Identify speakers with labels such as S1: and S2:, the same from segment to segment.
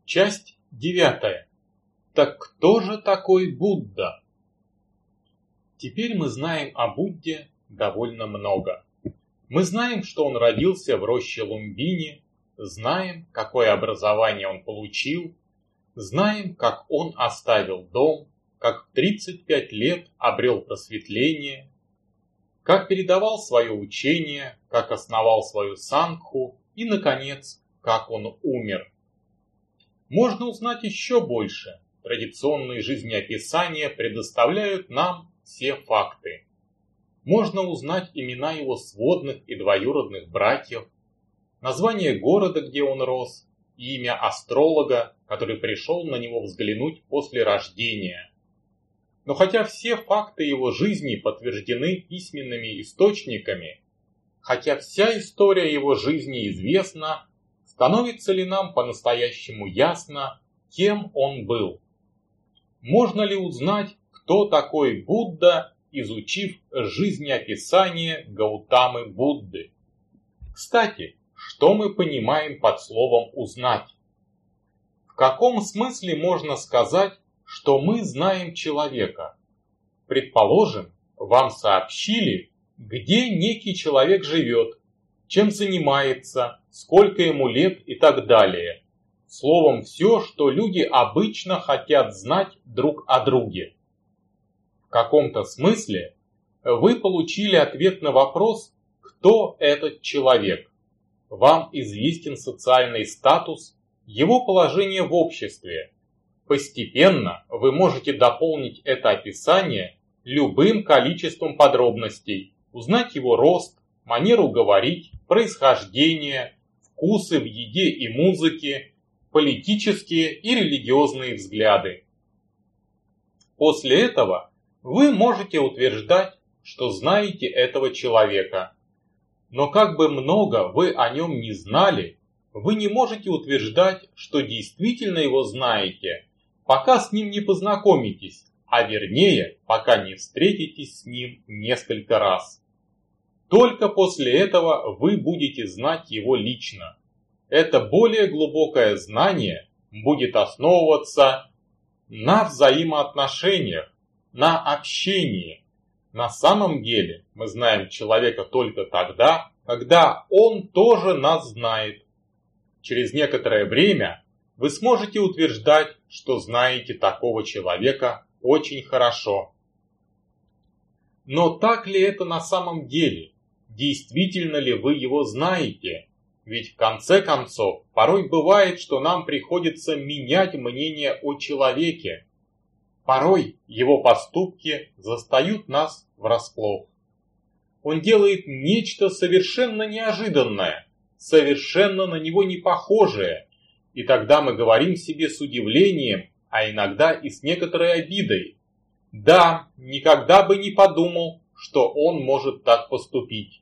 S1: Часть 9. Так кто же такой Будда? Теперь мы знаем о Будде довольно много. Мы знаем, что он родился в роще Лумбини, знаем, какое образование он получил, знаем, как он оставил дом, как в 35 лет обрел просветление, как передавал свое учение, как основал свою сангху и, наконец, как он умер. Можно узнать еще больше. Традиционные жизнеописания предоставляют нам все факты. Можно узнать имена его сводных и двоюродных братьев, название города, где он рос, и имя астролога, который пришел на него взглянуть после рождения. Но хотя все факты его жизни подтверждены письменными источниками, хотя вся история его жизни известна, становится ли нам по-настоящему ясно, кем он был? Можно ли узнать, кто такой Будда, изучив жизнеописание Гаутамы Будды? Кстати, что мы понимаем под словом «узнать»? В каком смысле можно сказать, что мы знаем человека? Предположим, вам сообщили, где некий человек живет, чем занимается, сколько ему лет и так далее. Словом, все, что люди обычно хотят знать друг о друге. В каком-то смысле вы получили ответ на вопрос, кто этот человек. Вам известен социальный статус, его положение в обществе. Постепенно вы можете дополнить это описание любым количеством подробностей, узнать его рост, манеру говорить, происхождение, вкусы в еде и музыке, политические и религиозные взгляды. После этого вы можете утверждать, что знаете этого человека. Но как бы много вы о нем не знали, вы не можете утверждать, что действительно его знаете, пока с ним не познакомитесь, а вернее, пока не встретитесь с ним несколько раз. Только после этого вы будете знать его лично. Это более глубокое знание будет основываться на взаимоотношениях, на общении. На самом деле мы знаем человека только тогда, когда он тоже нас знает. Через некоторое время вы сможете утверждать, что знаете такого человека очень хорошо. Но так ли это на самом деле? Действительно ли вы его знаете? Ведь в конце концов, порой бывает, что нам приходится менять мнение о человеке. Порой его поступки застают нас врасплох. Он делает нечто совершенно неожиданное, совершенно на него не похожее, и тогда мы говорим себе с удивлением, а иногда и с некоторой обидой: да, никогда бы не подумал, что он может так поступить.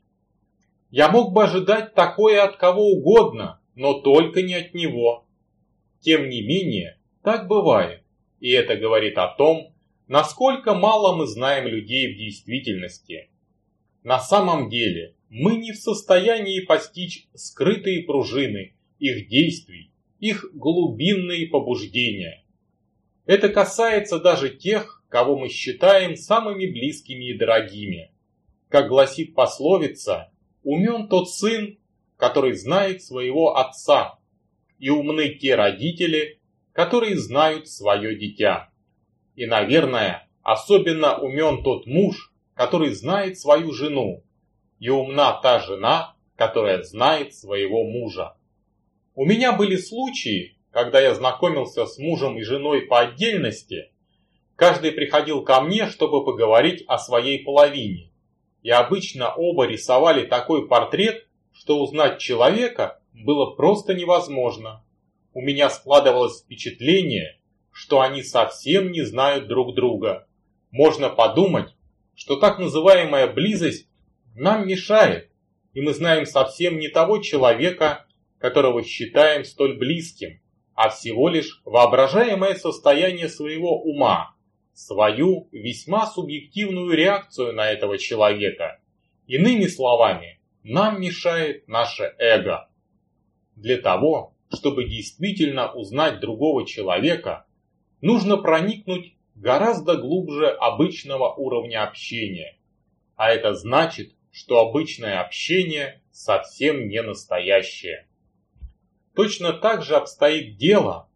S1: Я мог бы ожидать такое от кого угодно, но только не от него. Тем не менее, так бывает, и это говорит о том, насколько мало мы знаем людей в действительности. На самом деле, мы не в состоянии постичь скрытые пружины их действий, их глубинные побуждения. Это касается даже тех, кого мы считаем самыми близкими и дорогими. Как гласит пословица, умен тот сын, который знает своего отца, и умны те родители, которые знают свое дитя. И, наверное, особенно умен тот муж, который знает свою жену, и умна та жена, которая знает своего мужа. У меня были случаи, когда я знакомился с мужем и женой по отдельности, каждый приходил ко мне, чтобы поговорить о своей половине. И обычно оба рисовали такой портрет, что узнать человека было просто невозможно. У меня складывалось впечатление, что они совсем не знают друг друга. Можно подумать, что так называемая близость нам мешает, и мы знаем совсем не того человека, которого считаем столь близким, а всего лишь воображаемое состояние своего ума, свою весьма субъективную реакцию на этого человека. Иными словами, нам мешает наше эго. Для того, чтобы действительно узнать другого человека, нужно проникнуть гораздо глубже обычного уровня общения. А это значит, что обычное общение совсем не настоящее. Точно так же обстоит дело,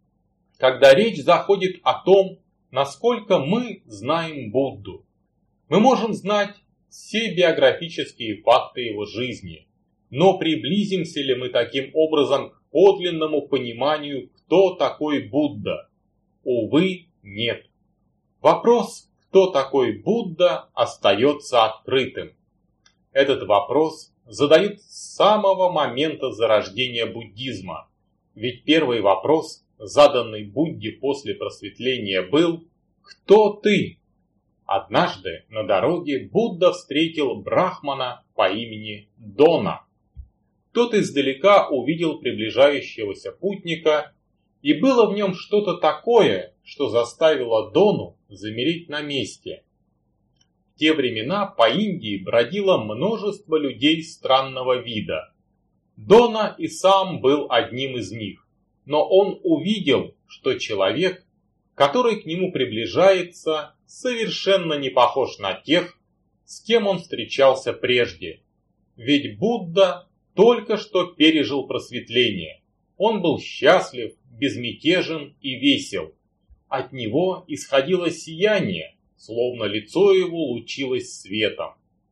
S1: когда речь заходит о том, насколько мы знаем Будду. Мы можем знать все биографические факты его жизни, но приблизимся ли мы таким образом к подлинному пониманию, кто такой Будда? Увы, нет. Вопрос, кто такой Будда, остается открытым. Этот вопрос задают с самого момента зарождения буддизма, ведь первый вопрос, заданный Будде после просветления, был «Кто ты?». Однажды на дороге Будда встретил брахмана по имени Дона. Тот издалека увидел приближающегося путника, и было в нем что-то такое, что заставило Дону замереть на месте. В те времена по Индии бродило множество людей странного вида. Дона и сам был одним из них, но он увидел, что человек, который к нему приближается, совершенно не похож на тех, с кем он встречался прежде. Ведь Будда только что пережил просветление. Он был счастлив, безмятежен и весел. От него исходило сияние, словно лицо его лучилось светом.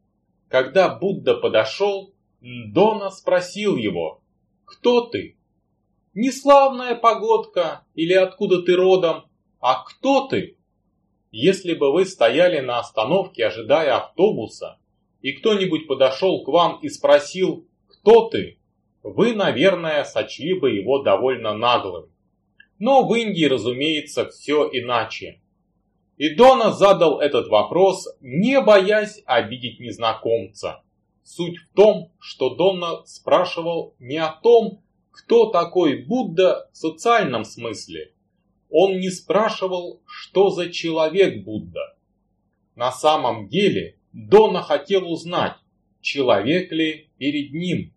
S1: Когда Будда подошел, Дона спросил его: «Кто ты? Не славная погодка или откуда ты родом, а кто ты? Если бы вы стояли на остановке, ожидая автобуса, и кто-нибудь подошел к вам и спросил, кто ты, вы, наверное, сочли бы его довольно наглым. Но в Индии, разумеется, все иначе». И Дона задал этот вопрос, не боясь обидеть незнакомца. Суть в том, что Дона спрашивал не о том, кто такой Будда в социальном смысле. Он не спрашивал, что за человек Будда. На самом деле Дона хотел узнать, человек ли перед ним.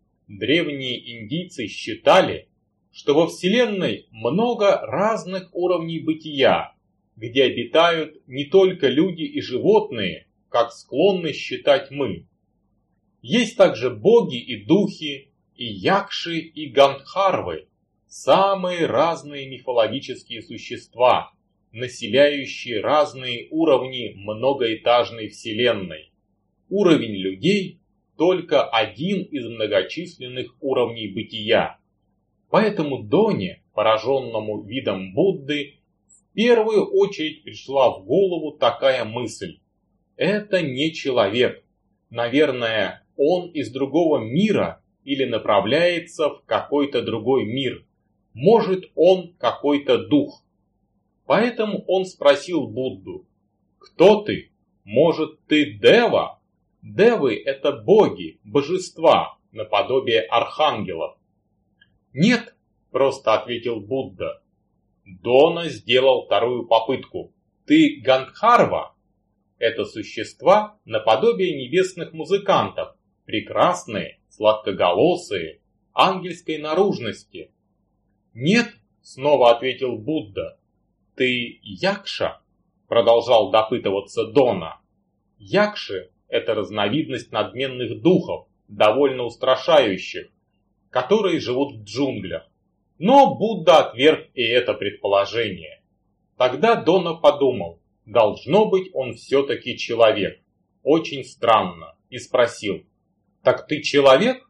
S1: Древние индийцы считали, что во Вселенной много разных уровней бытия, где обитают не только люди и животные, как склонны считать мы. Есть также боги и духи, и якши, и гандхарвы, самые разные мифологические существа, населяющие разные уровни многоэтажной Вселенной. Уровень людей – только один из многочисленных уровней бытия. Поэтому Доне, пораженному видом Будды, в первую очередь пришла в голову такая мысль: это не человек, наверное, он из другого мира или направляется в какой-то другой мир, может, он какой-то дух. Поэтому он спросил Будду: «Кто ты? Может, ты Дева?» Девы – это боги, божества, наподобие архангелов. «Нет», – просто ответил Будда. Дона сделал вторую попытку. «Ты Гандхарва?» Это существа наподобие небесных музыкантов, прекрасные, сладкоголосые, ангельской наружности. «Нет», – снова ответил Будда. «Ты Якша?» – продолжал допытываться Дона. Якши – это разновидность надменных духов, довольно устрашающих, которые живут в джунглях. Но Будда отверг и это предположение. Тогда Дона подумал, должно быть, он все-таки человек. Очень странно. И спросил: «Так ты человек?»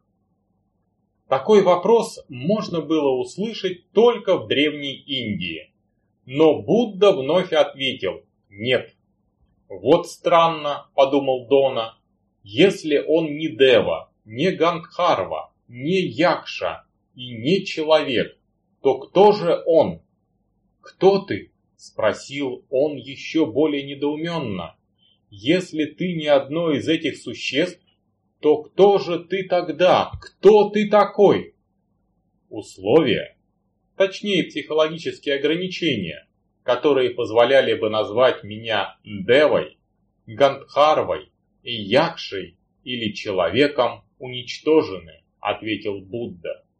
S1: Такой вопрос можно было услышать только в Древней Индии. Но Будда вновь ответил: «Нет». «Вот странно», — подумал Дона, — «если он не Дева, не Гандхарва, не Якша и не человек, то кто же он?» «Кто ты?» — спросил он еще более недоуменно. «Если ты не одно из этих существ, то кто же ты тогда? Кто ты такой?» Условия, точнее психологические ограничения, которые позволяли бы назвать меня Девой, Гандхарвой и Якшей или человеком, уничтожены, ответил Будда.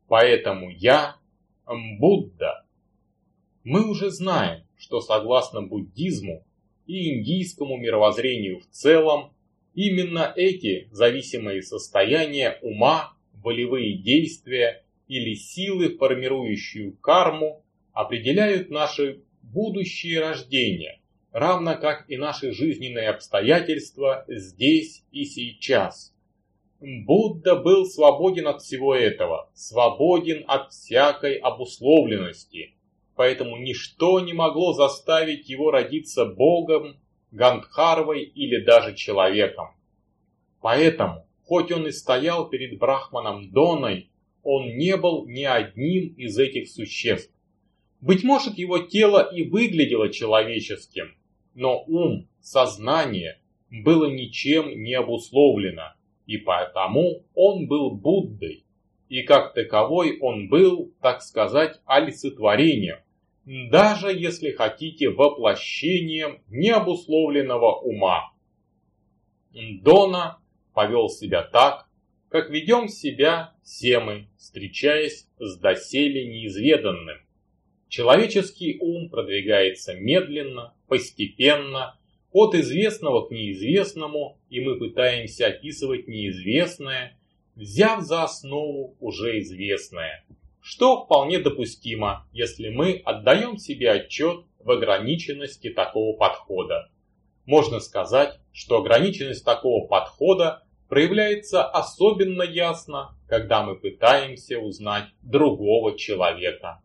S1: Поэтому я Будда. Мы уже знаем, что согласно буддизму и индийскому мировоззрению в целом, именно эти зависимые состояния ума, волевые действия или силы, формирующие карму, определяют наши будущие рождения, равно как и наши жизненные обстоятельства здесь и сейчас. Будда был свободен от всего этого, свободен от всякой обусловленности, поэтому ничто не могло заставить его родиться Богом, Гандхарвой или даже человеком. Поэтому, хоть он и стоял перед Брахманом Доной, он не был ни одним из этих существ. Быть может, его тело и выглядело человеческим, но ум, сознание было ничем не обусловлено, и потому он был Буддой, и как таковой он был, так сказать, олицетворением, даже если хотите, воплощением необусловленного ума. Дона повел себя так, как ведем себя все мы, встречаясь с доселе неизведанным. Человеческий ум продвигается медленно, постепенно, от известного к неизвестному, и мы пытаемся описывать неизвестное, взяв за основу уже известное, что вполне допустимо, если мы отдаем себе отчет в ограниченности такого подхода. Можно сказать, что ограниченность такого подхода проявляется особенно ясно, когда мы пытаемся узнать другого человека.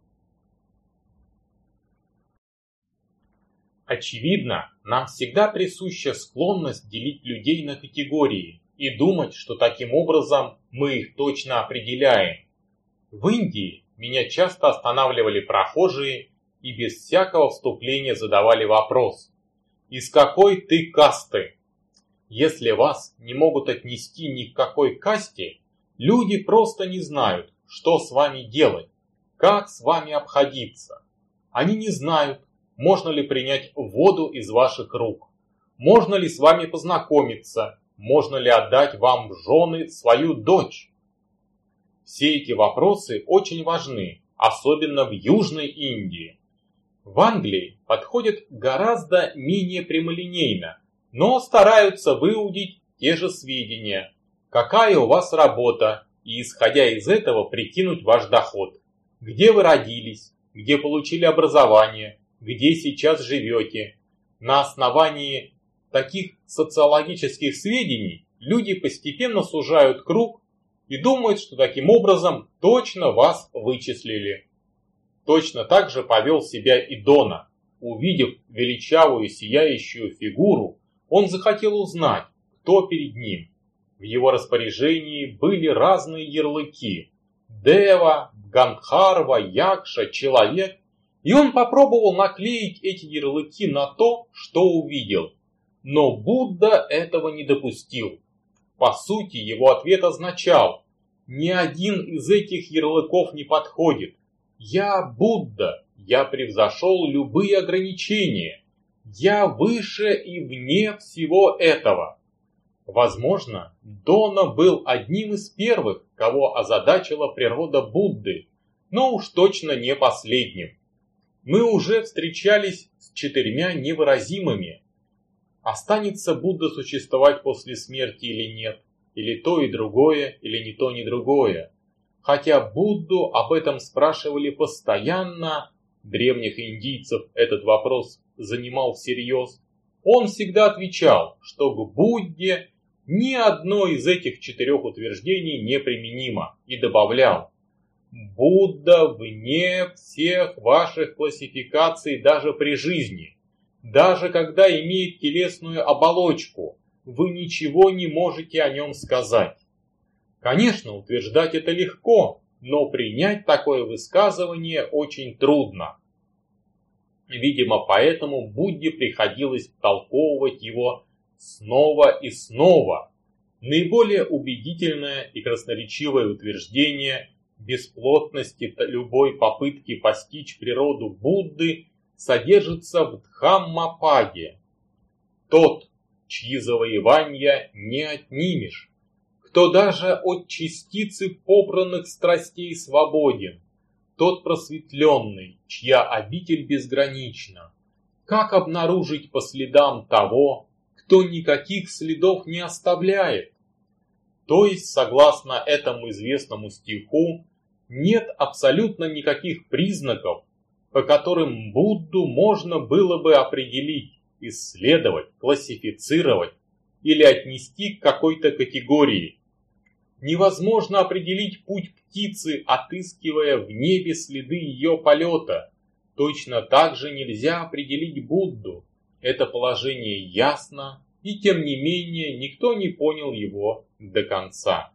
S1: Очевидно, нам всегда присуща склонность делить людей на категории и думать, что таким образом мы их точно определяем. В Индии меня часто останавливали прохожие и без всякого вступления задавали вопрос: «Из какой ты касты?» Если вас не могут отнести ни к какой касте, люди просто не знают, что с вами делать, как с вами обходиться. Они не знают, можно ли принять воду из ваших рук, можно ли с вами познакомиться, можно ли отдать вам в жены свою дочь. Все эти вопросы очень важны, особенно в Южной Индии. В Англии подходят гораздо менее прямолинейно, но стараются выудить те же сведения, какая у вас работа, и исходя из этого прикинуть ваш доход, где вы родились, где получили образование, где сейчас живете. На основании таких социологических сведений люди постепенно сужают круг и думают, что таким образом точно вас вычислили. Точно так же повел себя и Дона. Увидев величавую сияющую фигуру, он захотел узнать, кто перед ним. В его распоряжении были разные ярлыки: Дева, Гандхарва, Якша, Человек, и он попробовал наклеить эти ярлыки на то, что увидел. Но Будда этого не допустил. По сути, его ответ означал: ни один из этих ярлыков не подходит. Я Будда, я превзошел любые ограничения. Я выше и вне всего этого. Возможно, Дона был одним из первых, кого озадачила природа Будды, но уж точно не последним. Мы уже встречались с 4 невыразимыми. Останется Будда существовать после смерти или нет, или то и другое, или ни то, ни другое. Хотя Будду об этом спрашивали постоянно, древних индийцев этот вопрос занимал всерьез, он всегда отвечал, что к Будде ни одно из этих 4 утверждений не применимо, и добавлял: Будда вне всех ваших классификаций даже при жизни. Даже когда имеет телесную оболочку, вы ничего не можете о нем сказать. Конечно, утверждать это легко, но принять такое высказывание очень трудно. Видимо, поэтому Будде приходилось втолковывать его снова и снова. Наиболее убедительное и красноречивое утверждение бесплотности любой попытки постичь природу Будды содержится в Дхаммападе. Тот, чьи завоевания не отнимешь, кто даже от частицы попранных страстей свободен, тот просветленный, чья обитель безгранична. Как обнаружить по следам того, кто никаких следов не оставляет? То есть, согласно этому известному стиху, нет абсолютно никаких признаков, по которым Будду можно было бы определить, исследовать, классифицировать или отнести к какой-то категории. Невозможно определить путь птицы, отыскивая в небе следы ее полета. Точно так же нельзя определить Будду. Это положение ясно, и тем не менее никто не понял его до конца.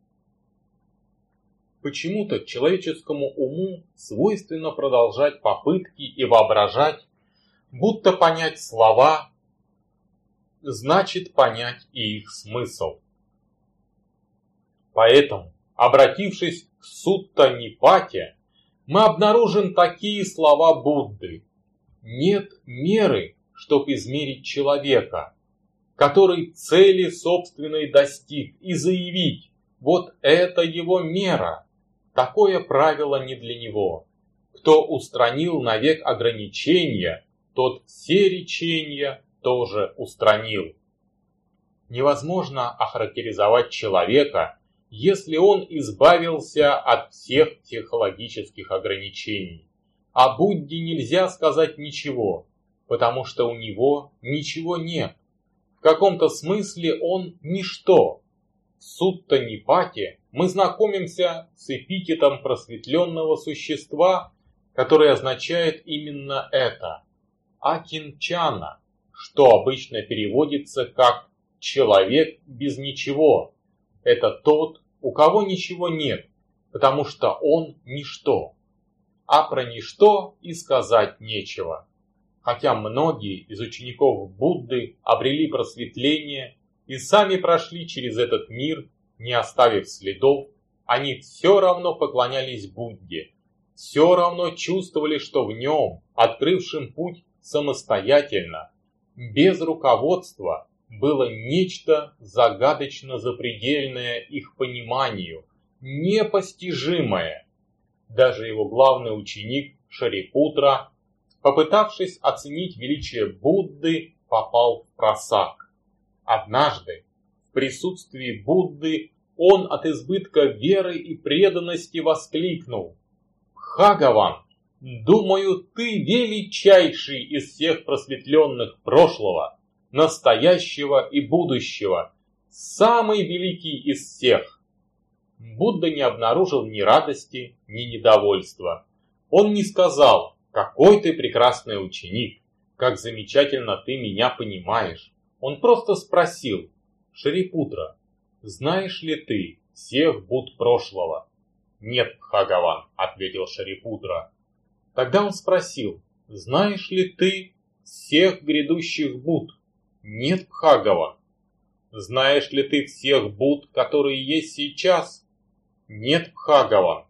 S1: Почему-то человеческому уму свойственно продолжать попытки и воображать, будто понять слова значит понять и их смысл. Поэтому, обратившись к Сутта Нипате, мы обнаружим такие слова Будды: нет меры, чтоб измерить человека, который цели собственной достиг, и заявить: вот это его мера. Такое правило не для него. Кто устранил навек ограничения, тот все речения тоже устранил. Невозможно охарактеризовать человека, если он избавился от всех психологических ограничений. О Будде нельзя сказать ничего, потому что у него ничего нет. В каком-то смысле он ничто. В Сутта Нипате мы знакомимся с эпитетом просветленного существа, который означает именно это – акинчана, что обычно переводится как «человек без ничего». Это тот, у кого ничего нет, потому что он ничто. А про ничто и сказать нечего. Хотя многие из учеников Будды обрели просветление и сами прошли через этот мир, не оставив следов, они все равно поклонялись Будде, все равно чувствовали, что в нем, открывшем путь самостоятельно, без руководства, было нечто загадочно запредельное их пониманию, непостижимое. Даже его главный ученик Шарипутра, попытавшись оценить величие Будды, попал в просак. Однажды, в присутствии Будды, он от избытка веры и преданности воскликнул: «Бхагаван, думаю, ты величайший из всех просветленных прошлого, настоящего и будущего, самый великий из всех». Будда не обнаружил ни радости, ни недовольства. Он не сказал: «Какой ты прекрасный ученик, как замечательно ты меня понимаешь». Он просто спросил: «Шарипутра, знаешь ли ты всех Будд прошлого?» «Нет, Бхагаван», — ответил Шарипутра. Тогда он спросил: «Знаешь ли ты всех грядущих Будд?» «Нет, Бхагаван». «Знаешь ли ты всех Будд, которые есть сейчас?» «Нет, Бхагаван».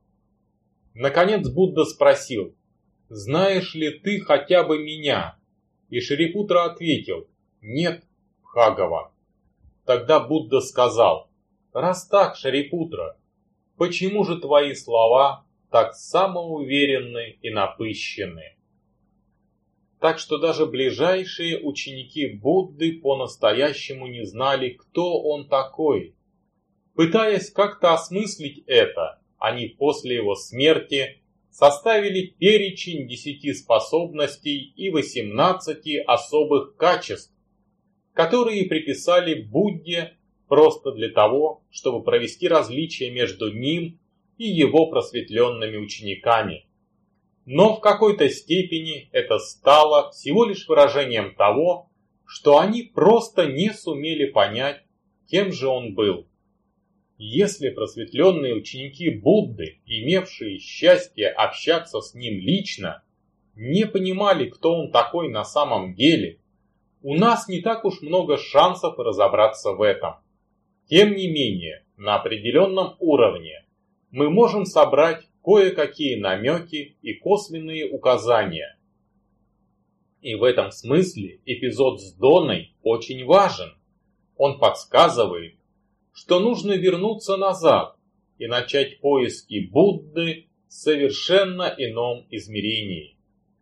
S1: Наконец Будда спросил: «Знаешь ли ты хотя бы меня?» И Шарипутра ответил: «Нет, Бхагаван». Тогда Будда сказал: «Раз так, Шарипутра, почему же твои слова так самоуверенны и напыщенны?» Так что даже ближайшие ученики Будды по-настоящему не знали, кто он такой. Пытаясь как-то осмыслить это, они после его смерти составили перечень 10 способностей и 18 особых качеств, которые приписали Будде просто для того, чтобы провести различие между ним и его просветленными учениками. Но в какой-то степени это стало всего лишь выражением того, что они просто не сумели понять, кем же он был. Если просветленные ученики Будды, имевшие счастье общаться с ним лично, не понимали, кто он такой на самом деле, у нас не так уж много шансов разобраться в этом. Тем не менее, на определенном уровне мы можем собрать кое-какие намеки и косвенные указания. И в этом смысле эпизод с Доной очень важен. Он подсказывает, что нужно вернуться назад и начать поиски Будды в совершенно ином измерении.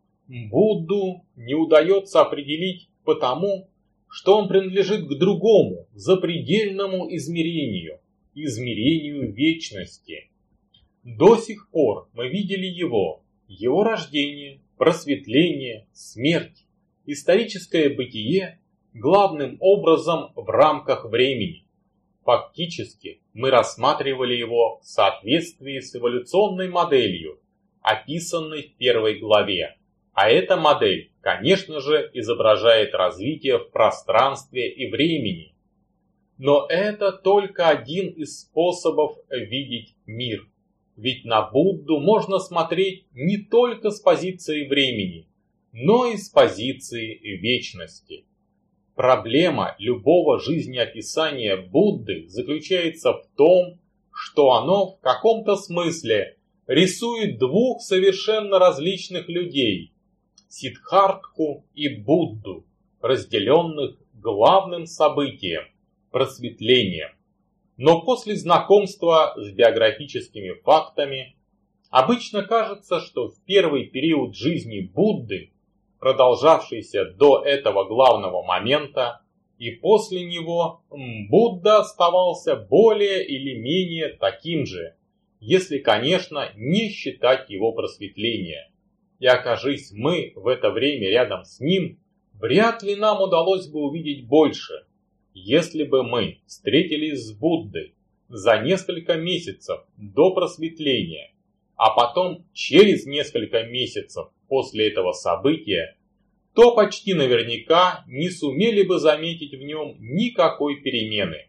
S1: Будду не удается определить потому, что он принадлежит к другому, запредельному измерению, измерению вечности. До сих пор мы видели его рождение, просветление, смерть, историческое бытие главным образом в рамках времени. Фактически мы рассматривали его в соответствии с эволюционной моделью, описанной в первой главе. А эта модель, конечно же, изображает развитие в пространстве и времени. Но это только один из способов видеть мир. Ведь на Будду можно смотреть не только с позиции времени, но и с позиции вечности. Проблема любого жизнеописания Будды заключается в том, что оно в каком-то смысле рисует двух совершенно различных людей – Сиддхартху и Будду, разделенных главным событием – просветлением. Но после знакомства с биографическими фактами обычно кажется, что в первый период жизни Будды, продолжавшийся до этого главного момента, и после него Будда оставался более или менее таким же, если, конечно, не считать его просветления. И окажись мы в это время рядом с ним, вряд ли нам удалось бы увидеть больше. Если бы мы встретились с Буддой за несколько месяцев до просветления, а потом через несколько месяцев после этого события, то почти наверняка не сумели бы заметить в нем никакой перемены.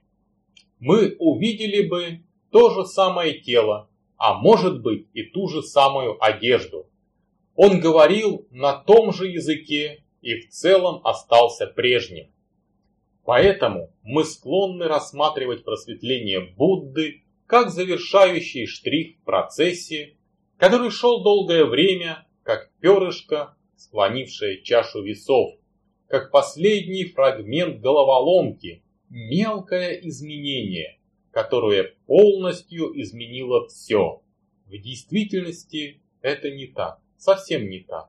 S1: Мы увидели бы то же самое тело, а может быть и ту же самую одежду. Он говорил на том же языке и в целом остался прежним. Поэтому мы склонны рассматривать просветление Будды как завершающий штрих в процессе, который шел долгое время, как перышко, склонившее чашу весов, как последний фрагмент головоломки, мелкое изменение, которое полностью изменило все. В действительности это не так, совсем не так.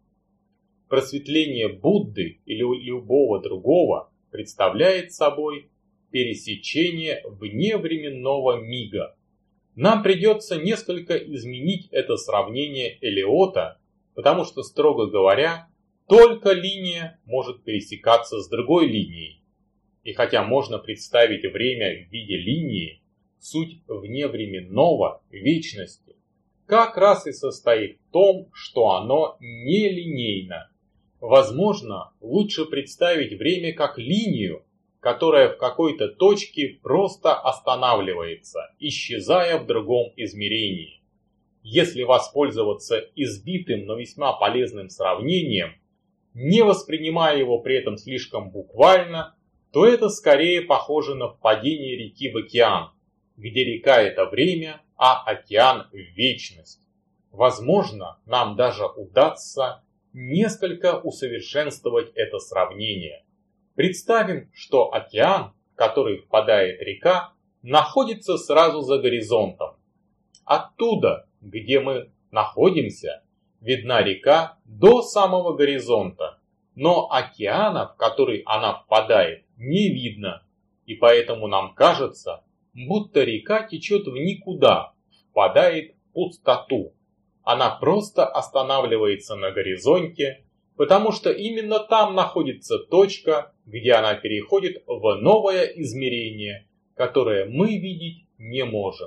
S1: Просветление Будды или любого другого представляет собой пересечение вневременного мига. Нам придется несколько изменить это сравнение Элиота, потому что, строго говоря, только линия может пересекаться с другой линией. И хотя можно представить время в виде линии, суть вневременного вечности как раз и состоит в том, что оно нелинейно. Возможно, лучше представить время как линию, которая в какой-то точке просто останавливается, исчезая в другом измерении. Если воспользоваться избитым, но весьма полезным сравнением, не воспринимая его при этом слишком буквально, то это скорее похоже на впадение реки в океан, где река – это время, а океан – вечность. Возможно, нам даже удастся несколько усовершенствовать это сравнение. Представим, что океан, в который впадает река, находится сразу за горизонтом. Оттуда, где мы находимся, видна река до самого горизонта, но океана, в который она впадает, не видно, и поэтому нам кажется, будто река течет в никуда, впадает в пустоту. Она просто останавливается на горизонте, потому что именно там находится точка, где она переходит в новое измерение, которое мы видеть не можем.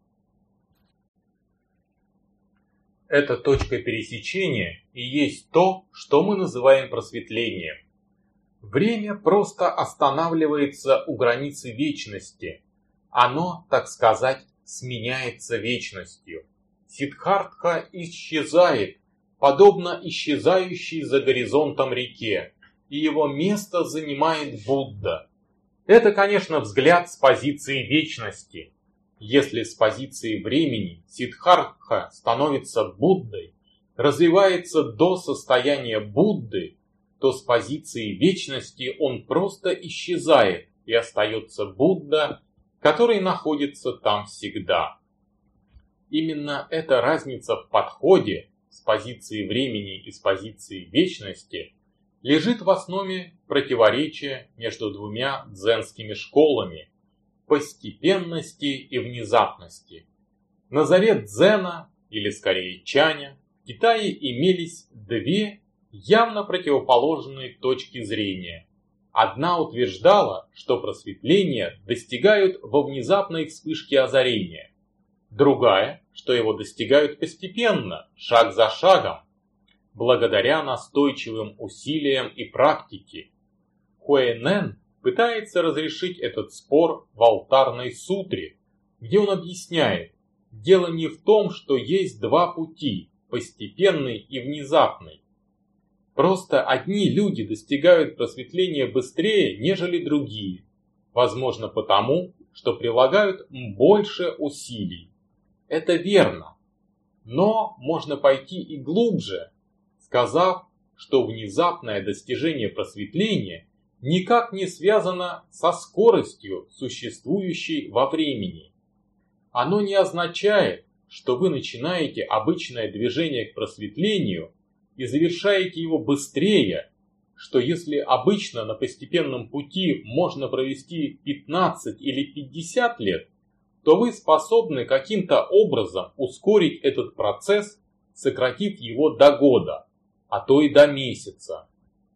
S1: Эта точка пересечения и есть то, что мы называем просветлением. Время просто останавливается у границы вечности. Оно, так сказать, сменяется вечностью. Сиддхартха исчезает, подобно исчезающей за горизонтом реке, и его место занимает Будда. Это, конечно, взгляд с позиции вечности. Если с позиции времени Сиддхартха становится Буддой, развивается до состояния Будды, то с позиции вечности он просто исчезает и остается Будда который находится там всегда. Именно эта разница в подходе с позиции времени и с позиции вечности лежит в основе противоречия между двумя дзенскими школами – постепенности и внезапности. На заре дзена, или скорее чаня, в Китае имелись две явно противоположные точки зрения. Одна утверждала, что просветление достигают во внезапной вспышке озарения. Другая, что его достигают постепенно, шаг за шагом, благодаря настойчивым усилиям и практике. Хуэйнэн пытается разрешить этот спор в алтарной сутре, где он объясняет, дело не в том, что есть два пути, постепенный и внезапный. Просто одни люди достигают просветления быстрее, нежели другие, возможно потому, что прилагают больше усилий. Это верно, но можно пойти и глубже, сказав, что внезапное достижение просветления никак не связано со скоростью, существующей во времени. Оно не означает, что вы начинаете обычное движение к просветлению и завершаете его быстрее, что если обычно на постепенном пути можно провести 15 или 50 лет, то вы способны каким-то образом ускорить этот процесс, сократив его до года, а то и до месяца,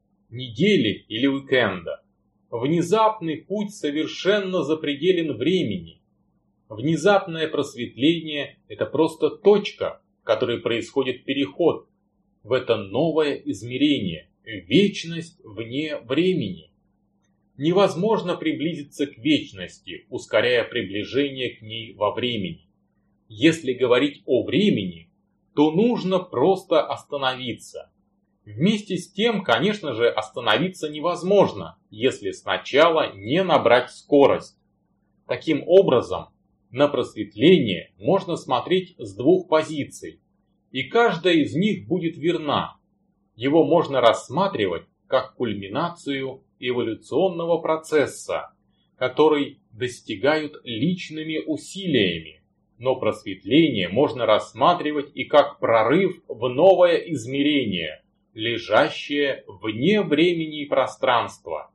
S1: недели или уикенда. Внезапный путь совершенно запределен времени. Внезапное просветление – это просто точка, в которой происходит переход в это новое измерение, вечность вне времени. Невозможно приблизиться к вечности, ускоряя приближение к ней во времени. Если говорить о времени, то нужно просто остановиться. Вместе с тем, конечно же, остановиться невозможно, если сначала не набрать скорость. Таким образом, на просветление можно смотреть с двух позиций, и каждая из них будет верна. Его можно рассматривать как кульминацию эволюционного процесса, который достигают личными усилиями, но просветление можно рассматривать и как прорыв в новое измерение, лежащее вне времени и пространства.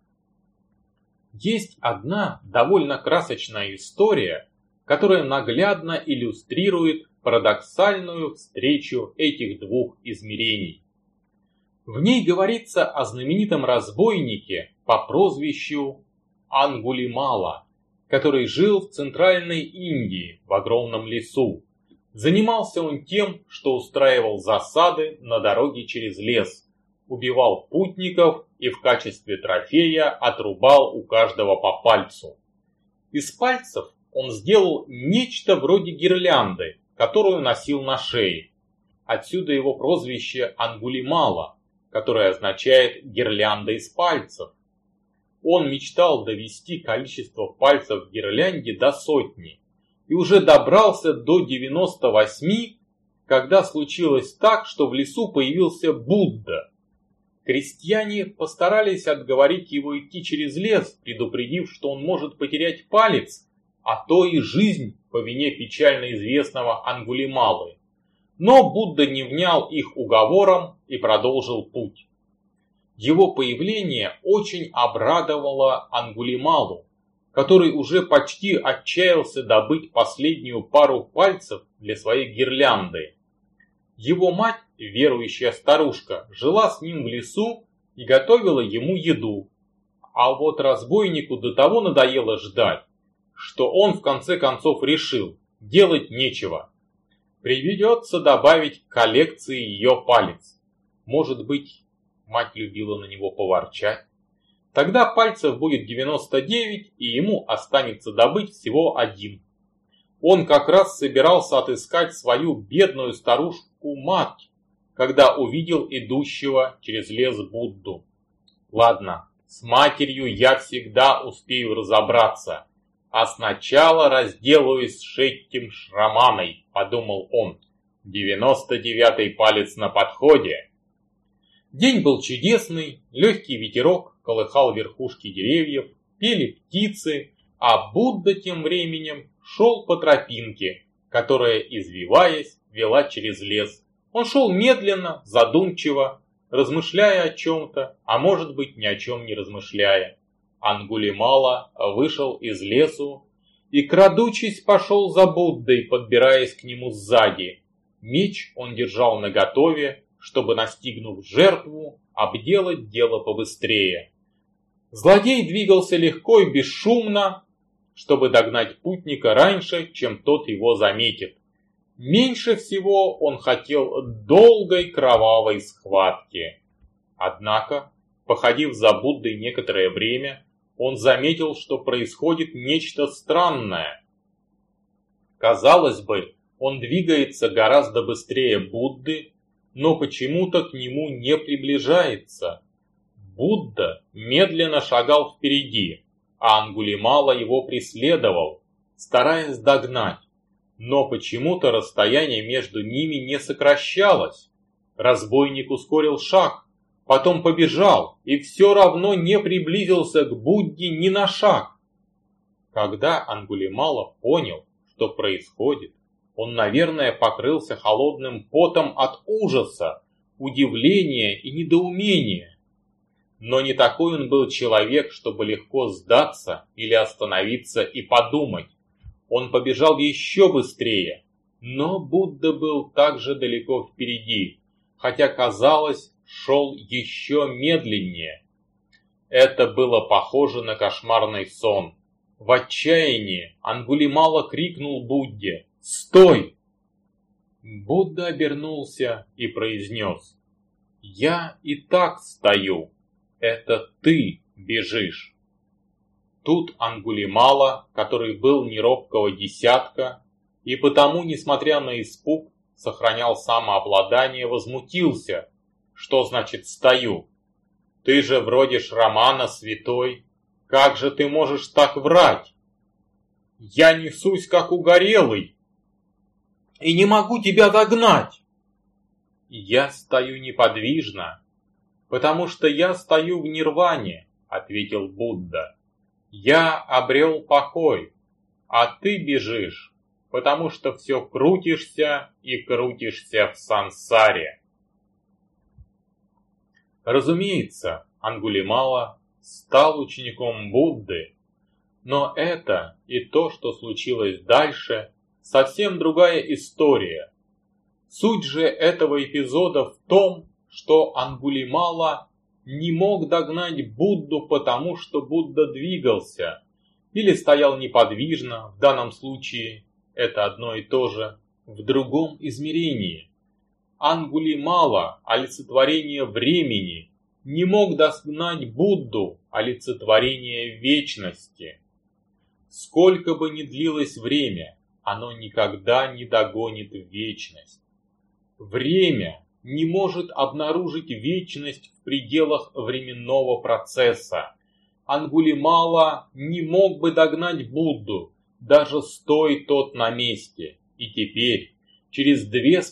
S1: Есть одна довольно красочная история, которая наглядно иллюстрирует парадоксальную встречу этих двух измерений. В ней говорится о знаменитом разбойнике по прозвищу Ангулимала, который жил в Центральной Индии в огромном лесу. Занимался он тем, что устраивал засады на дороге через лес, убивал путников и в качестве трофея отрубал у каждого по пальцу. Из пальцев он сделал нечто вроде гирлянды, которую носил на шее. Отсюда его прозвище Ангулимала, которое означает «гирлянда из пальцев». Он мечтал довести количество пальцев в гирлянде до 100 и уже добрался до 98, когда случилось так, что в лесу появился Будда. Крестьяне постарались отговорить его идти через лес, предупредив, что он может потерять палец, а то и жизнь по вине печально известного Ангулималы. Но Будда не внял их уговорам и продолжил путь. Его появление очень обрадовало Ангулималу, который уже почти отчаялся добыть последнюю пару пальцев для своей гирлянды. Его мать, верующая старушка, жила с ним в лесу и готовила ему еду. А вот разбойнику до того надоело ждать, что он в конце концов решил, делать нечего. Приведется добавить к коллекции ее палец. Может быть, мать любила на него поворчать. Тогда пальцев будет 99, и ему останется добыть всего 1. Он как раз собирался отыскать свою бедную старушку-мать, когда увидел идущего через лес Будду. Ладно, с матерью я всегда успею разобраться, а сначала разделаюсь с этим шраманой, подумал он. 99-й палец на подходе. День был чудесный, легкий ветерок колыхал верхушки деревьев, пели птицы, а Будда тем временем шел по тропинке, которая, извиваясь, вела через лес. Он шел медленно, задумчиво, размышляя о чем-то, а может быть ни о чем не размышляя. Ангулимала вышел из лесу и, крадучись, пошел за Буддой, подбираясь к нему сзади. Меч он держал наготове, чтобы, настигнув жертву, обделать дело побыстрее. Злодей двигался легко и бесшумно, чтобы догнать путника раньше, чем тот его заметит. Меньше всего он хотел долгой кровавой схватки. Однако, походив за Буддой некоторое время, он заметил, что происходит нечто странное. Казалось бы, он двигается гораздо быстрее Будды, но почему-то к нему не приближается. Будда медленно шагал впереди, а Ангулимала его преследовал, стараясь догнать. Но почему-то расстояние между ними не сокращалось. Разбойник ускорил шаг, потом побежал и все равно не приблизился к Будде ни на шаг. Когда Ангулимала понял, что происходит, он, наверное, покрылся холодным потом от ужаса, удивления и недоумения. Но не такой он был человек, чтобы легко сдаться или остановиться и подумать. Он побежал еще быстрее, но Будда был также далеко впереди, хотя, казалось, шел еще медленнее. Это было похоже на кошмарный сон. В отчаянии Ангулимала крикнул Будде: «Стой!» Будда обернулся и произнес: «Я и так стою, это ты бежишь». Тут Ангулимала, который был не робкого десятка, и потому, несмотря на испуг, сохранял самообладание, возмутился. «Что значит «стою»? Ты же вроде Шрамана святой. Как же ты можешь так врать? Я несусь, как угорелый, и не могу тебя догнать». «Я стою неподвижно, потому что я стою в нирване», — ответил Будда. «Я обрел покой, а ты бежишь, потому что все крутишься и крутишься в сансаре». Разумеется, Ангулимала стал учеником Будды, но это и то, что случилось дальше, совсем другая история. Суть же этого эпизода в том, что Ангулимала не мог догнать Будду, потому что Будда двигался или стоял неподвижно, в данном случае это одно и то же, в другом измерении. Ангулимала, олицетворение времени, не мог догнать Будду, олицетворение вечности. Сколько бы ни длилось время, оно никогда не догонит вечность. Время не может обнаружить вечность в пределах временного процесса. Ангулимала не мог бы догнать Будду, даже стоя тот на месте. И теперь, через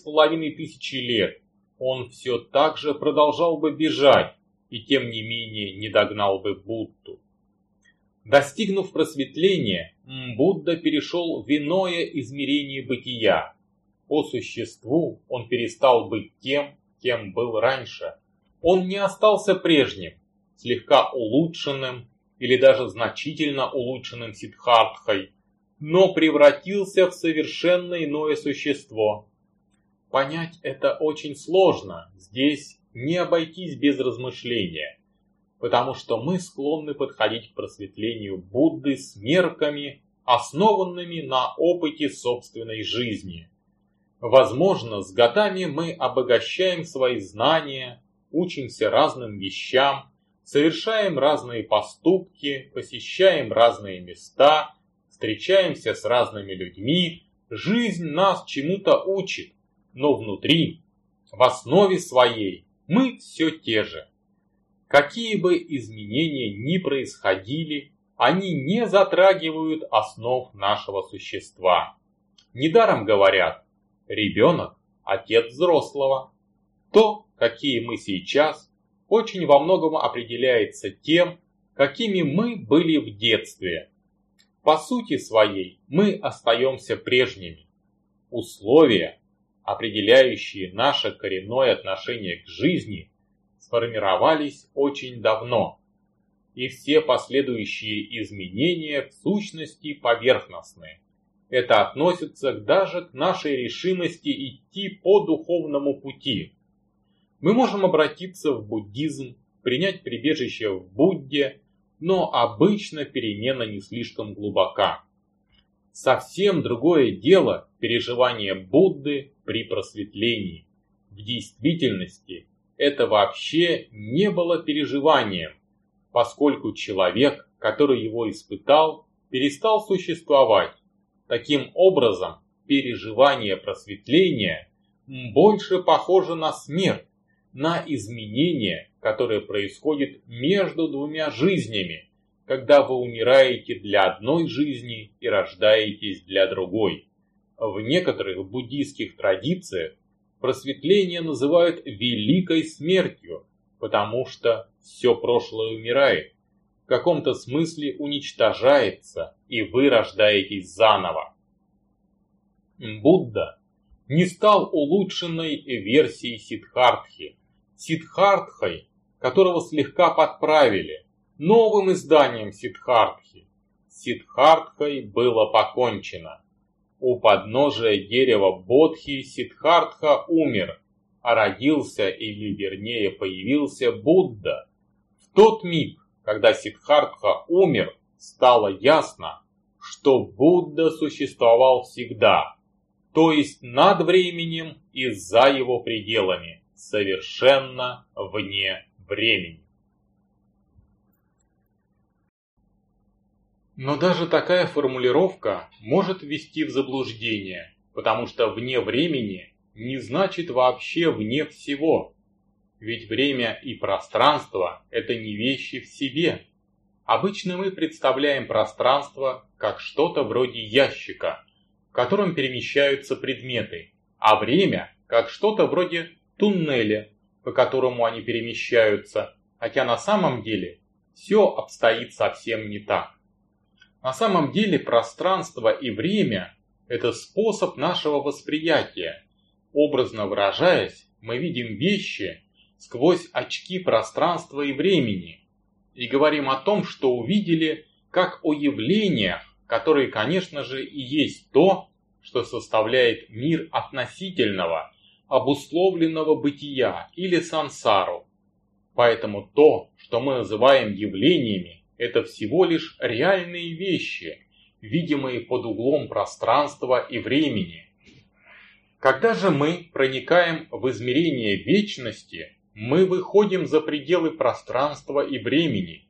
S1: 2500 лет, он все так же продолжал бы бежать, и тем не менее не догнал бы Будду. Достигнув просветления, Будда перешел в иное измерение бытия. По существу он перестал быть тем, кем был раньше. Он не остался прежним, слегка улучшенным или даже значительно улучшенным Сиддхартхой, но превратился в совершенно иное существо. Понять это очень сложно, здесь не обойтись без размышления, потому что мы склонны подходить к просветлению Будды с мерками, основанными на опыте собственной жизни. Возможно, с годами мы обогащаем свои знания, учимся разным вещам, совершаем разные поступки, посещаем разные места, встречаемся с разными людьми, жизнь нас чему-то учит, но внутри, в основе своей, мы все те же. Какие бы изменения ни происходили, они не затрагивают основ нашего существа. Недаром говорят: ребенок – отец взрослого. То, какие мы сейчас, очень во многом определяется тем, какими мы были в детстве. По сути своей мы остаемся прежними. Условия, определяющие наше коренное отношение к жизни, сформировались очень давно, и все последующие изменения в сущности поверхностны. Это относится даже к нашей решимости идти по духовному пути. Мы можем обратиться в буддизм, принять прибежище в Будде, но обычно перемена не слишком глубока. Совсем другое дело переживание Будды при просветлении. В действительности это вообще не было переживанием, поскольку человек, который его испытал, перестал существовать. Таким образом, переживание просветления больше похоже на смерть, на изменение, которое происходит между двумя жизнями, когда вы умираете для одной жизни и рождаетесь для другой. В некоторых буддийских традициях просветление называют великой смертью, потому что все прошлое умирает, в каком-то смысле уничтожается, и вы рождаетесь заново. Будда не стал улучшенной версией Сиддхартхи, Сиддхартхой, которого слегка подправили, новым изданием Сиддхартхи. С Сиддхартхой было покончено. У подножия дерева Бодхи Сиддхартха умер, а родился, или вернее появился Будда. В тот миг, когда Сиддхартха умер, стало ясно, что Будда существовал всегда, то есть над временем и за его пределами, совершенно вне времени. Но даже такая формулировка может ввести в заблуждение, потому что вне времени не значит вообще вне всего. Ведь время и пространство – это не вещи в себе. Обычно мы представляем пространство как что-то вроде ящика, в котором перемещаются предметы, а время как что-то вроде туннеля, по которому они перемещаются, хотя на самом деле все обстоит совсем не так. На самом деле пространство и время – это способ нашего восприятия. Образно выражаясь, мы видим вещи сквозь очки пространства и времени и говорим о том, что увидели, как о явлениях, которые, конечно же, и есть то, что составляет мир относительного, обусловленного бытия или сансару. Поэтому то, что мы называем явлениями, это всего лишь реальные вещи, видимые под углом пространства и времени. Когда же мы проникаем в измерение вечности, мы выходим за пределы пространства и времени.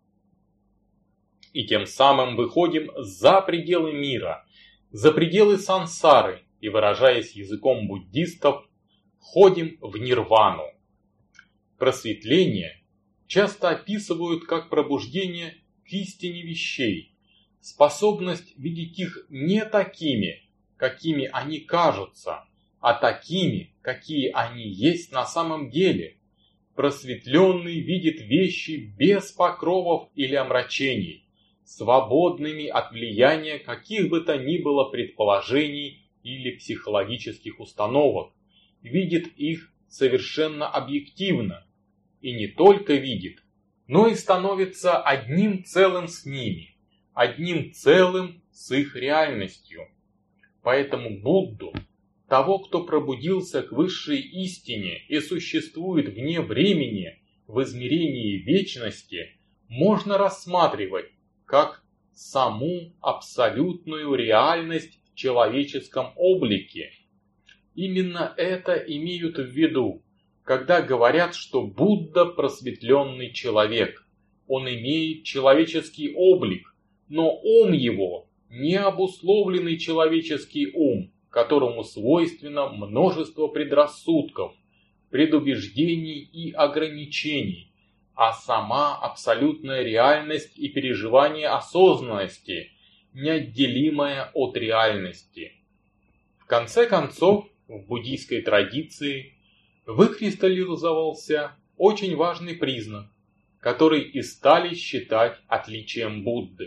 S1: И тем самым выходим за пределы мира, за пределы сансары и, выражаясь языком буддистов, входим в нирвану. Просветление часто описывают как пробуждение к истине вещей, способность видеть их не такими, какими они кажутся, а такими, какие они есть на самом деле. Просветленный видит вещи без покровов или омрачений, свободными от влияния каких бы то ни было предположений или психологических установок, видит их совершенно объективно, и не только видит, но и становится одним целым с ними, одним целым с их реальностью. Поэтому Будду, того, кто пробудился к высшей истине и существует вне времени в измерении вечности, можно рассматривать как саму абсолютную реальность в человеческом облике. Именно это имеют в виду, когда говорят, что Будда просветленный человек. Он имеет человеческий облик, но ум его не обусловленный человеческий ум, которому свойственно множество предрассудков, предубеждений и ограничений, а сама абсолютная реальность и переживание осознанности, неотделимая от реальности. В конце концов, в буддийской традиции выкристаллизовался очень важный признак, который и стали считать отличием Будды.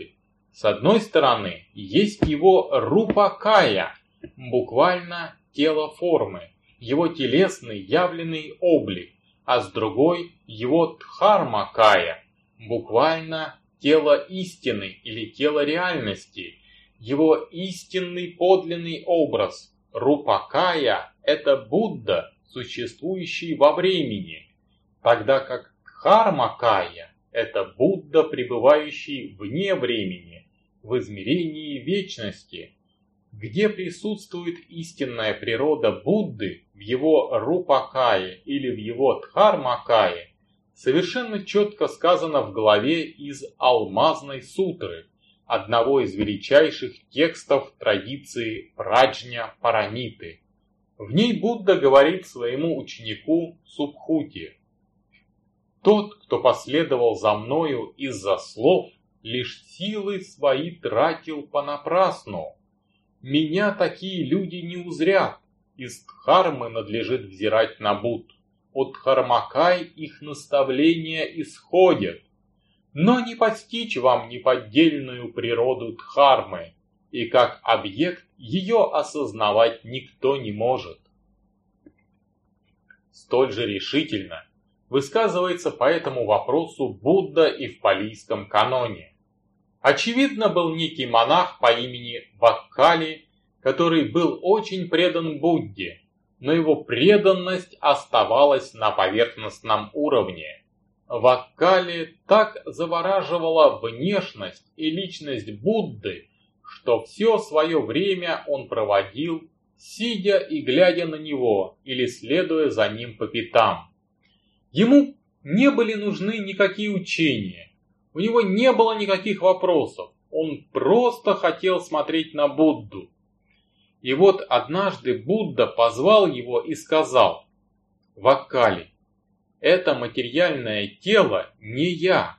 S1: С одной стороны, есть его рупакая, буквально тело формы, его телесный явленный облик, а с другой его дхармакая, буквально тело истины или тело реальности, его истинный подлинный образ. Рупакая – это Будда, существующий во времени, тогда как дхармакая – это Будда, пребывающий вне времени, в измерении вечности, где присутствует истинная природа Будды в его рупакае или в его дхармакае, совершенно четко сказано в главе из Алмазной сутры, одного из величайших текстов традиции Праджня Парамиты. В ней Будда говорит своему ученику Субхути: «Тот, кто последовал за мною из-за слов, лишь силы свои тратил понапрасну. Меня такие люди не узрят, из дхармы надлежит взирать на Будд, от дхармакай их наставления исходят. Но не постичь вам неподдельную природу дхармы, и как объект ее осознавать никто не может». Столь же решительно высказывается по этому вопросу Будда и в палийском каноне. Очевидно, был некий монах по имени Ваккали, который был очень предан Будде, но его преданность оставалась на поверхностном уровне. Ваккали так завораживала внешность и личность Будды, что все свое время он проводил, сидя и глядя на него или следуя за ним по пятам. Ему не были нужны никакие учения, у него не было никаких вопросов, он просто хотел смотреть на Будду. И вот однажды Будда позвал его и сказал: «Ваккали, это материальное тело не я.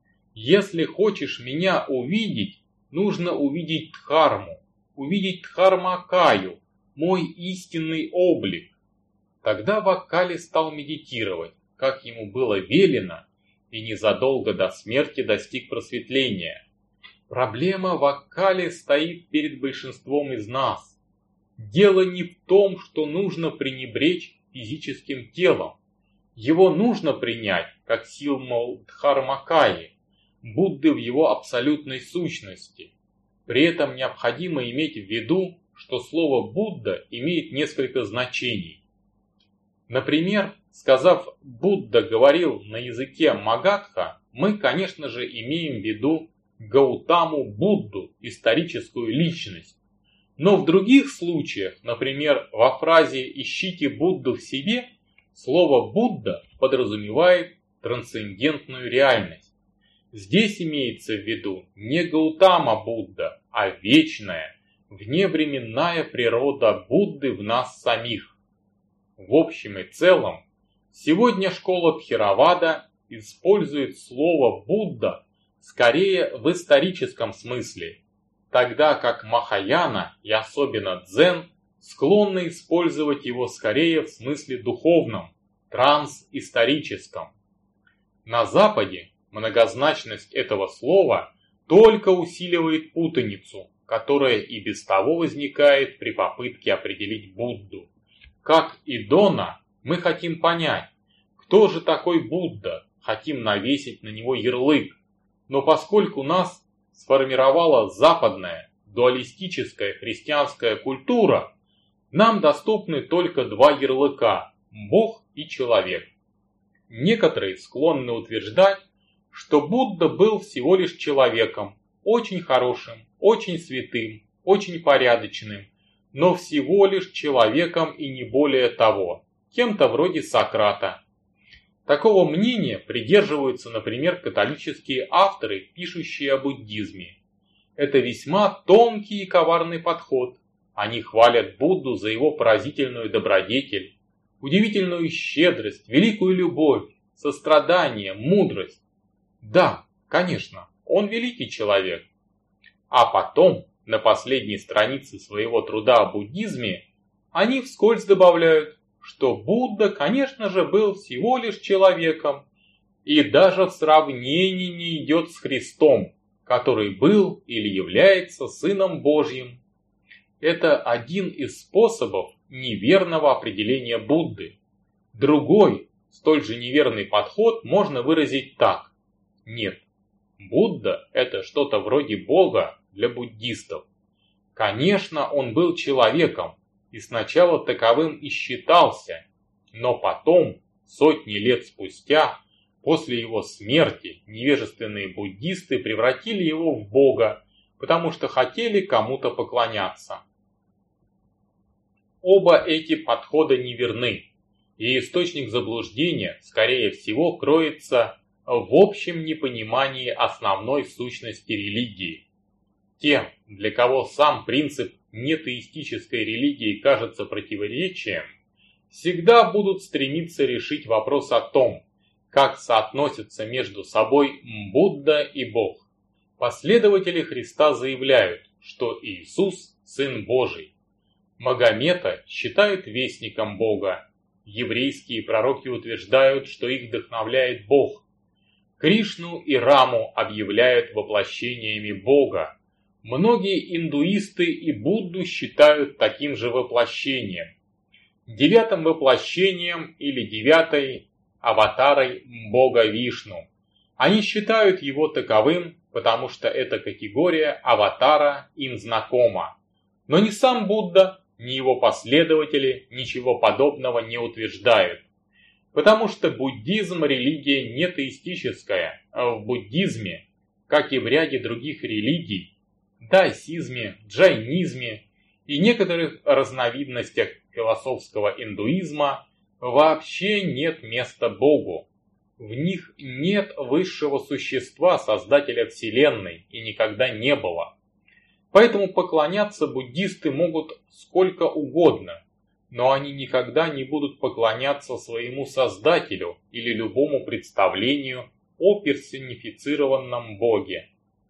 S1: Если хочешь меня увидеть, нужно увидеть дхарму, увидеть дхармакаю, мой истинный облик». Тогда Ваккали стал медитировать, как ему было велено, и незадолго до смерти достиг просветления. Проблема Ваккали стоит перед большинством из нас. Дело не в том, что нужно пренебречь физическим телом. Его нужно принять как символ дхармакаи, Будды в его абсолютной сущности. При этом необходимо иметь в виду, что слово Будда имеет несколько значений. Например, сказав «Будда говорил на языке Магадха», мы, конечно же, имеем в виду Гаутаму Будду, историческую личность. Но в других случаях, например, во фразе «ищите Будду в себе», слово «Будда» подразумевает трансцендентную реальность. Здесь имеется в виду не Гаутама Будда, а вечная, вневременная природа Будды в нас самих. В общем и целом, сегодня школа Тхеравада использует слово «Будда» скорее в историческом смысле, тогда как Махаяна и особенно Дзен склонны использовать его скорее в смысле духовном, трансисторическом. На Западе многозначность этого слова только усиливает путаницу, которая и без того возникает при попытке определить Будду. Как и Дона, мы хотим понять, кто же такой Будда, хотим навесить на него ярлык, но поскольку нас сформировала западная, дуалистическая христианская культура, нам доступны только два ярлыка – Бог и человек. Некоторые склонны утверждать, что Будда был всего лишь человеком, очень хорошим, очень святым, очень порядочным, но всего лишь человеком и не более того, кем-то вроде Сократа. Такого мнения придерживаются, например, католические авторы, пишущие о буддизме. Это весьма тонкий и коварный подход. Они хвалят Будду за его поразительную добродетель, удивительную щедрость, великую любовь, сострадание, мудрость. Да, конечно, он великий человек. А потом, на последней странице своего труда о буддизме, они вскользь добавляют, что Будда, конечно же, был всего лишь человеком и даже в сравнении не идет с Христом, который был или является Сыном Божьим. Это один из способов неверного определения Будды. Другой, столь же неверный подход можно выразить так. Нет, Будда – это что-то вроде Бога для буддистов. Конечно, он был человеком и сначала таковым и считался, но потом, сотни лет спустя, после его смерти, невежественные буддисты превратили его в Бога, потому что хотели кому-то поклоняться. Оба эти подхода неверны, и источник заблуждения, скорее всего, кроется в общем непонимании основной сущности религии. Тем, для кого сам принцип нетеистической религии кажется противоречием, всегда будут стремиться решить вопрос о том, как соотносятся между собой Будда и Бог. Последователи Христа заявляют, что Иисус – Сын Божий. Магомета считают вестником Бога. Еврейские пророки утверждают, что их вдохновляет Бог. Кришну и Раму объявляют воплощениями Бога. Многие индуисты и Будду считают таким же воплощением. Девятым воплощением или девятой аватарой Бога Вишну. Они считают его таковым, потому что эта категория аватара им знакома. Но ни сам Будда, ни его последователи ничего подобного не утверждают. Потому что буддизм – религия нетеистическая. В буддизме, как и в ряде других религий, даосизме, джайнизме и некоторых разновидностях философского индуизма вообще нет места Богу. В них нет высшего существа, создателя Вселенной, и никогда не было. Поэтому поклоняться буддисты могут сколько угодно, но они никогда не будут поклоняться своему Создателю или любому представлению о персонифицированном Боге.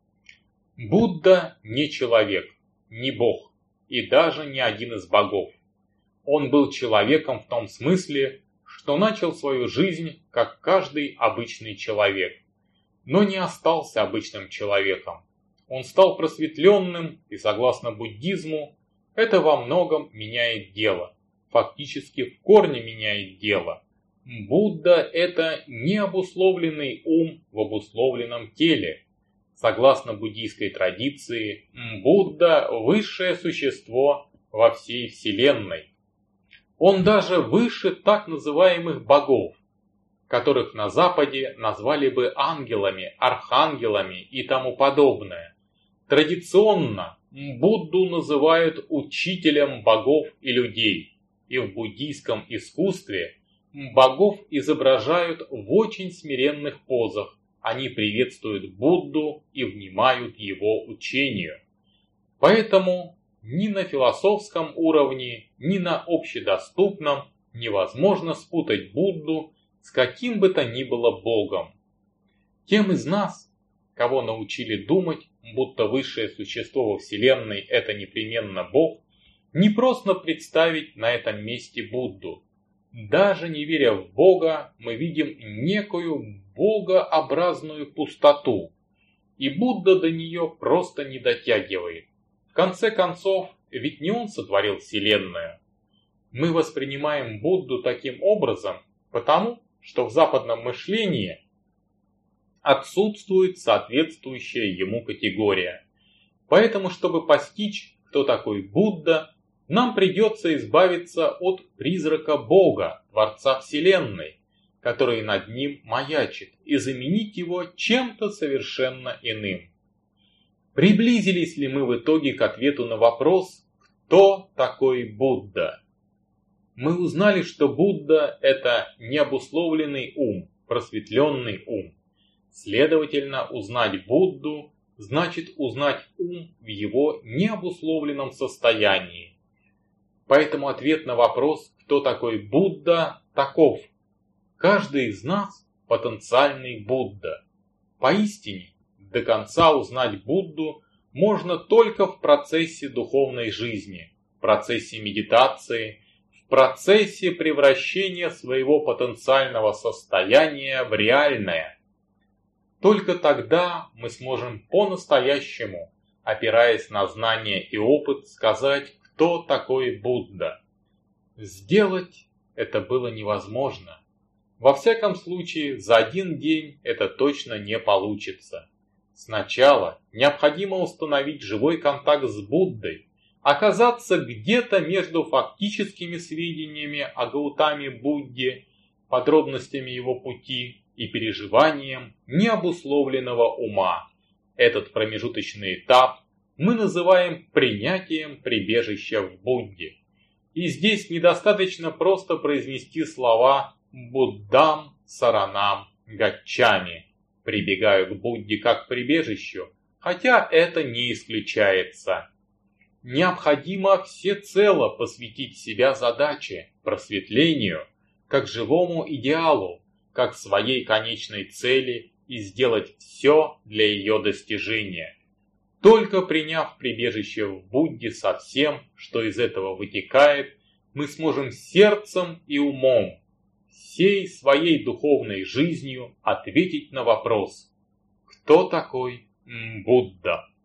S1: Будда не человек, не Бог и даже не один из богов. Он был человеком в том смысле, что начал свою жизнь как каждый обычный человек, но не остался обычным человеком. Он стал просветленным, и согласно буддизму, это во многом меняет дело, фактически в корне меняет дело. Будда – это необусловленный ум в обусловленном теле. Согласно буддийской традиции, Будда – высшее существо во всей Вселенной. Он даже выше так называемых богов, которых на Западе назвали бы ангелами, архангелами и тому подобное. Традиционно Будду называют учителем богов и людей, и в буддийском искусстве богов изображают в очень смиренных позах. Они приветствуют Будду и внимают его учению. Поэтому ни на философском уровне, ни на общедоступном невозможно спутать Будду с каким бы то ни было Богом. Тем из нас, кого научили думать, будто высшее существо во Вселенной – это непременно Бог, не просто представить на этом месте Будду. Даже не веря в Бога, мы видим некую богообразную пустоту, и Будда до нее просто не дотягивает. В конце концов, ведь не он сотворил Вселенную. Мы воспринимаем Будду таким образом, потому что в западном мышлении отсутствует соответствующая ему категория. Поэтому, чтобы постичь, кто такой Будда, нам придется избавиться от призрака Бога, Творца Вселенной, который над ним маячит, и заменить его чем-то совершенно иным. Приблизились ли мы в итоге к ответу на вопрос, кто такой Будда? Мы узнали, что Будда – это необусловленный ум, просветленный ум. Следовательно, узнать Будду значит узнать ум в его необусловленном состоянии. Поэтому ответ на вопрос, кто такой Будда, таков. Каждый из нас – потенциальный Будда. Поистине, до конца узнать Будду можно только в процессе духовной жизни, в процессе медитации, в процессе превращения своего потенциального состояния в реальное. Только тогда мы сможем по-настоящему, опираясь на знания и опыт, сказать, кто такой Будда. Сделать это было невозможно. Во всяком случае, за один день это точно не получится. Сначала необходимо установить живой контакт с Буддой, оказаться где-то между фактическими сведениями о Гаутаме Будде, подробностями его пути и переживанием необусловленного ума. Этот промежуточный этап мы называем принятием прибежища в Будде. И здесь недостаточно просто произнести слова «Буддам Саранам Гаччами», прибегаю к Будде как к прибежищу, хотя это не исключается. Необходимо всецело посвятить себя задаче, просветлению, как живому идеалу, как своей конечной цели и сделать все для ее достижения. Только приняв прибежище в Будде со всем, что из этого вытекает, мы сможем сердцем и умом, всей своей духовной жизнью ответить на вопрос: кто такой Будда?